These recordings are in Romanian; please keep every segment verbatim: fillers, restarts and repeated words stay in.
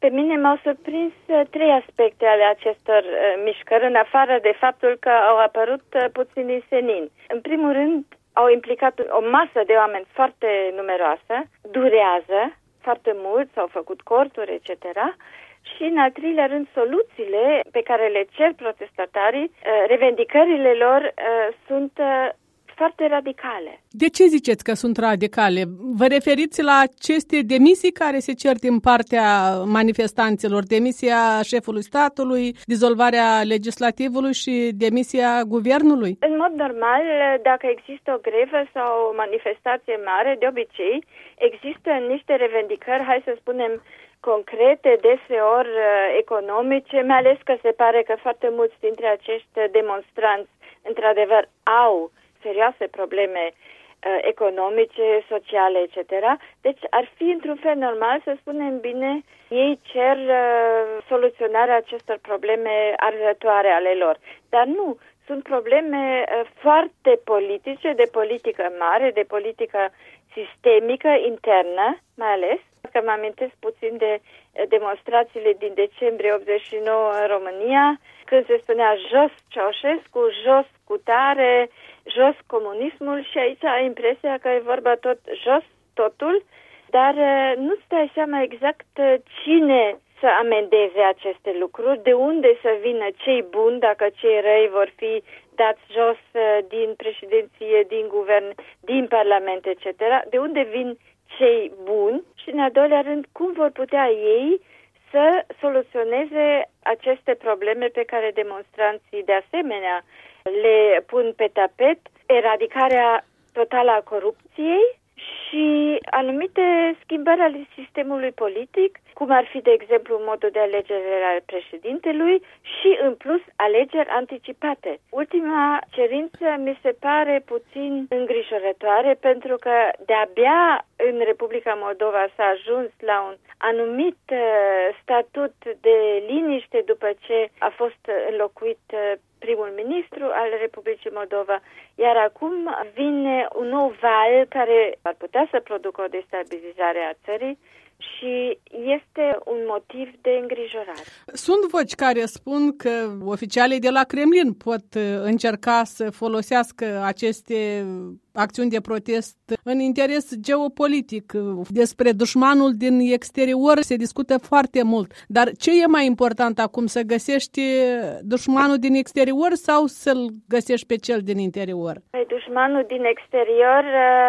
Pe mine m-au surprins trei aspecte ale acestor uh, mișcări, în afară de faptul că au apărut uh, puțini senini. În primul rând, au implicat o masă de oameni foarte numeroasă, durează foarte mult, s-au făcut corturi, et cetera. Și, în al treilea rând, soluțiile pe care le cer protestatarii, revendicările lor sunt foarte radicale. De ce ziceți că sunt radicale? Vă referiți la aceste demisii care se cer din partea manifestanților? Demisia șefului statului, dizolvarea legislativului și demisia guvernului? În mod normal, dacă există o grevă sau o manifestație mare, de obicei, există niște revendicări, hai să spunem, concrete, deseori economice, mai ales că se pare că foarte mulți dintre acești demonstranți, într-adevăr, au serioase probleme uh, economice, sociale, et cetera. Deci ar fi într-un fel normal să spunem bine, ei cer uh, soluționarea acestor probleme arzătoare ale lor. Dar nu, sunt probleme uh, foarte politice, de politică mare, de politică sistemică, internă, mai ales. Că mă amintesc puțin de demonstrațiile din decembrie optzeci și nouă în România, când se spunea jos Ceaușescu, jos Cutare, jos comunismul, și aici ai impresia că e vorba tot jos totul, dar nu-ți dai seama exact cine să amendeze aceste lucruri, de unde să vină cei buni, dacă cei răi vor fi dați jos din președinție, din guvern, din parlament, et cetera. De unde vin cei buni și, în al doilea rând, cum vor putea ei să soluționeze aceste probleme pe care demonstranții de asemenea le pun pe tapet, eradicarea totală a corupției și anumite schimbări ale sistemului politic, cum ar fi, de exemplu, modul de alegere al președintelui și, în plus, alegeri anticipate. Ultima cerință mi se pare puțin îngrijorătoare, pentru că de-abia în Republica Moldova s-a ajuns la un anumit statut de liniște după ce a fost înlocuit primul ministru al Republicii Moldova, iar acum vine un nou val care ar putea să producă o destabilizare a țării și este un motiv de îngrijorare. Sunt voci care spun că oficialii de la Kremlin pot încerca să folosească aceste acțiuni de protest în interes geopolitic. Despre dușmanul din exterior se discută foarte mult. Dar ce e mai important acum, să găsești dușmanul din exterior sau să-l găsești pe cel din interior? Dușmanul din exterior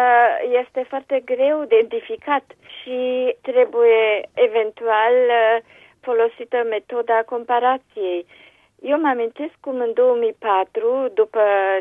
este foarte greu de identificat și trebuie eventual folosită metoda comparației. Eu mă amintesc cum în două mii patru, după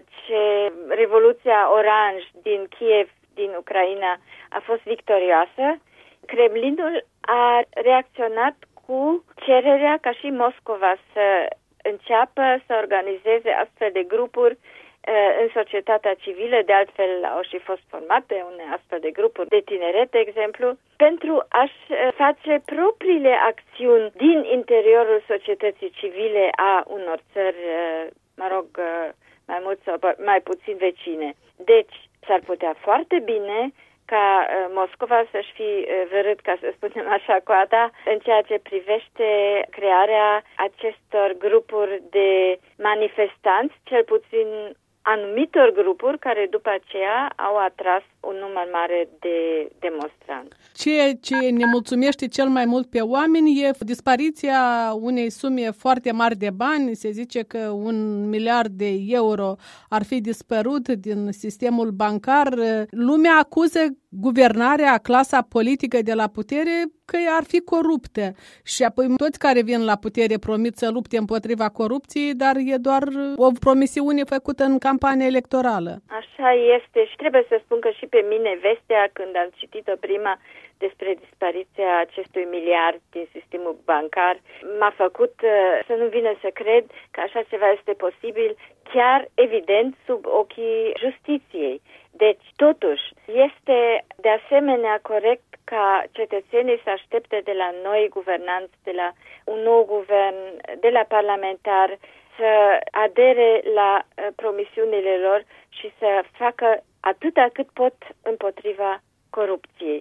ce Revoluția Oranj din Kiev, din Ucraina, a fost victorioasă, Kremlinul a reacționat cu cererea ca și Moscova să înceapă să organizeze astfel de grupuri în societatea civilă, de altfel au și fost formate unei astfel de grupuri de tineret, de exemplu, pentru a-și face propriile acțiuni din interiorul societății civile a unor țări, mă rog, mai mult sau mai puțin vecine. Deci, s-ar putea foarte bine ca Moscova să-și fi vărât, ca să spunem așa, coada în ceea ce privește crearea acestor grupuri de manifestanți, cel puțin anumitor grupuri care după aceea au atras un număr mare de demonstranți. Ceea ce ne mulțumește cel mai mult pe oameni e dispariția unei sume foarte mari de bani. Se zice că un miliard de euro ar fi dispărut din sistemul bancar. Lumea acuză guvernarea, clasa politică de la putere că ar fi coruptă. Și apoi toți care vin la putere promit să lupte împotriva corupției, dar e doar o promisiune făcută în campania electorală. Așa este și trebuie să spun că și pe mine vestea, când am citit-o prima despre dispariția acestui miliard din sistemul bancar, m-a făcut să nu vină să cred că așa ceva este posibil, chiar evident sub ochii justiției. Deci, totuși, este de asemenea corect ca cetățenii să aștepte de la noi guvernanți, de la un nou guvern, de la parlamentar, să adere la promisiunile lor și să facă atâta cât pot împotriva corupției.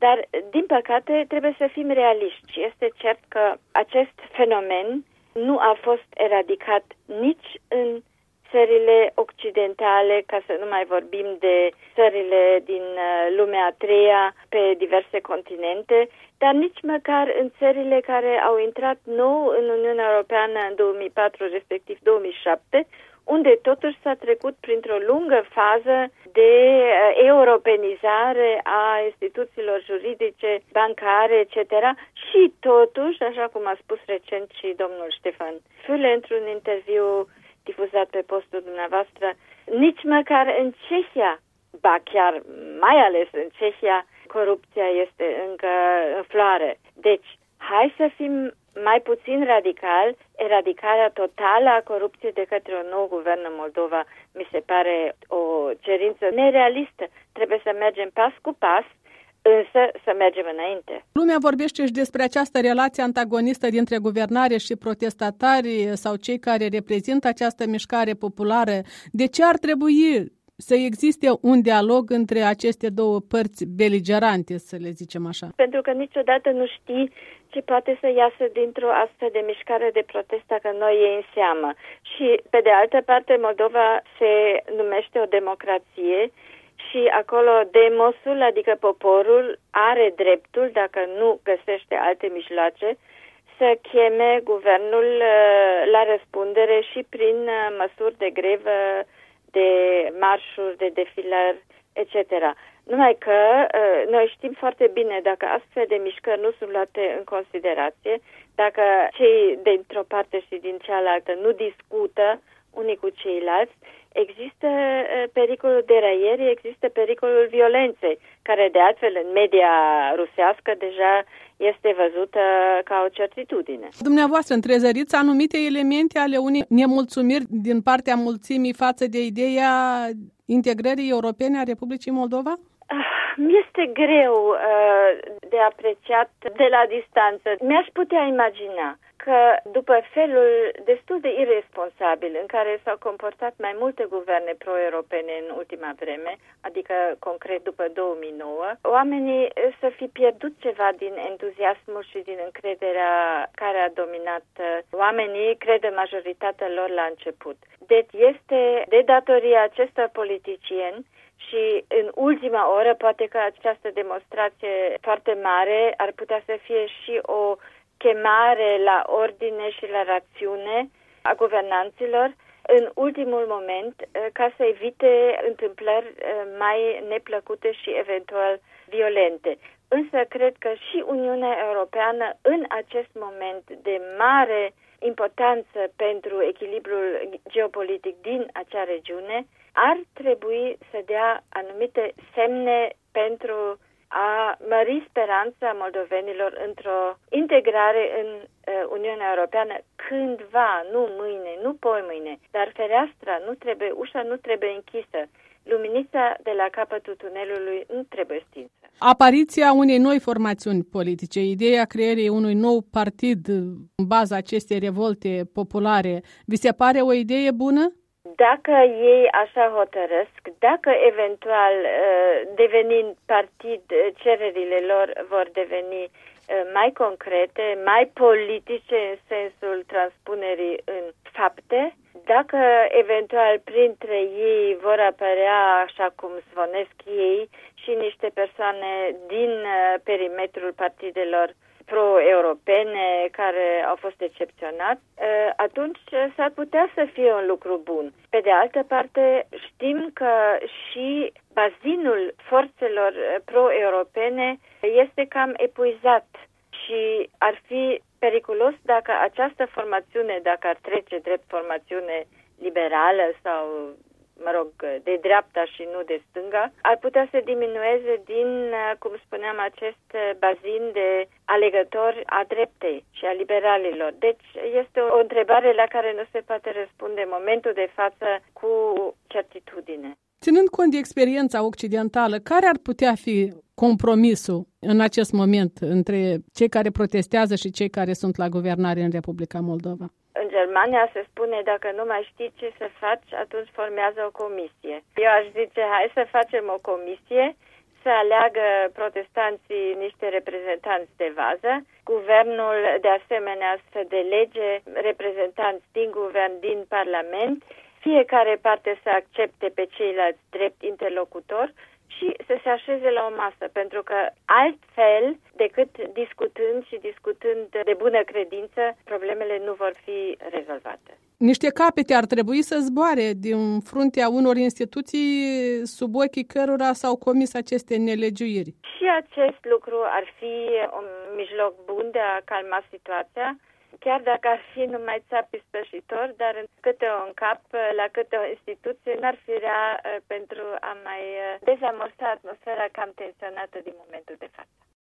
Dar, din păcate, trebuie să fim realiști. Este cert că acest fenomen nu a fost eradicat nici în țările occidentale, ca să nu mai vorbim de țările din lumea a treia pe diverse continente, dar nici măcar în țările care au intrat nou în Uniunea Europeană în două mii patru, respectiv două mii șapte, unde totuși s-a trecut printr-o lungă fază de europenizare a instituțiilor juridice, bancare, et cetera. Și totuși, așa cum a spus recent și domnul Ștefan Füle într-un interviu difuzat pe postul dumneavoastră, nici măcar în Cehia, ba chiar mai ales în Cehia, corupția este încă în floare. Deci, hai să fim mai puțin radical. Eradicarea totală a corupției de către un nou guvern în Moldova mi se pare o cerință nerealistă. Trebuie să mergem pas cu pas, însă să mergem înainte. Lumea vorbește și despre această relație antagonistă dintre guvernare și protestatari sau cei care reprezintă această mișcare populară. De ce ar trebui să existe un dialog între aceste două părți beligerante, să le zicem așa? Pentru că niciodată nu știi ce poate să iasă dintr-o astfel de mișcare de protest dacă noi e în seamă. Și, pe de altă parte, Moldova se numește o democrație și acolo demosul, adică poporul, are dreptul, dacă nu găsește alte mijloace, să cheme guvernul la răspundere și prin măsuri de grevă, de marșuri, de defilări, et cetera. Numai că noi știm foarte bine, dacă astfel de mișcări nu sunt luate în considerație, dacă cei dintr-o parte și din cealaltă nu discută unii cu ceilalți, există pericolul deraieri, există pericolul violenței, care de altfel în media rusească deja este văzută ca o certitudine. Dumneavoastră, întrezăriți anumite elemente ale unei nemulțumiri din partea mulțimii față de ideea integrării europene a Republicii Moldova? Mi-este greu uh, de apreciat de la distanță. Mi-aș putea imagina că după felul destul de irresponsabil în care s-au comportat mai multe guverne pro-europene în ultima vreme, adică concret după două mii nouă, oamenii să fi pierdut ceva din entuziasmul și din încrederea care a dominat oamenii, crede majoritatea lor la început. Deci este de datoria acestor politicieni și în ultima oră poate că această demonstrație foarte mare ar putea să fie și o chemare la ordine și la rațiune a guvernanților în ultimul moment ca să evite întâmplări mai neplăcute și eventual violente. Însă cred că și Uniunea Europeană în acest moment de mare importanță pentru echilibrul geopolitic din acea regiune ar trebui să dea anumite semne pentru a mări speranța moldovenilor într-o integrare în uh, Uniunea Europeană cândva, nu mâine, nu poimâine, dar fereastra nu trebuie, ușa nu trebuie închisă. Luminița de la capătul tunelului nu trebuie stinsă. Apariția unei noi formațiuni politice, ideea creării unui nou partid în baza acestei revolte populare, vi se pare o idee bună? Dacă ei așa hotărăsc, dacă eventual, devenind partid, cererile lor vor deveni mai concrete, mai politice în sensul transpunerii în fapte, dacă eventual printre ei vor apărea, așa cum zvonesc ei, și niște persoane din perimetrul partidelor pro-europene care au fost excepționați, atunci s-ar putea să fie un lucru bun. Pe de altă parte, știm că și bazinul forțelor pro-europene este cam epuizat și ar fi periculos dacă această formațiune, dacă ar trece drept formațiune liberală sau, mă rog, de dreapta și nu de stânga, ar putea să diminueze din, cum spuneam, acest bazin de alegători a dreptei și a liberalilor. Deci este o întrebare la care nu se poate răspunde în momentul de față cu certitudine. Ținând cont de experiența occidentală, care ar putea fi compromisul în acest moment între cei care protestează și cei care sunt la guvernare în Republica Moldova? În Germania se spune, dacă nu mai știi ce să faci, atunci formează o comisie. Eu aș zice, hai să facem o comisie, să aleagă protestanții niște reprezentanți de vază, guvernul de asemenea să delege reprezentanți din guvern, din parlament, fiecare parte să accepte pe ceilalți drept interlocutor și să se așeze la o masă, pentru că altfel decât discutând și discutând de bună credință, problemele nu vor fi rezolvate. Niște capete ar trebui să zboare din fruntea unor instituții sub ochii cărora s-au comis aceste nelegiuiri. Și acest lucru ar fi un mijloc bun de a calma situația, chiar dacă ar fi numai țapi spășitor, dar în câte un cap, la câte o instituție, n-ar fi rea pentru a mai dezamorsa atmosfera cam tensionată din momentul de față.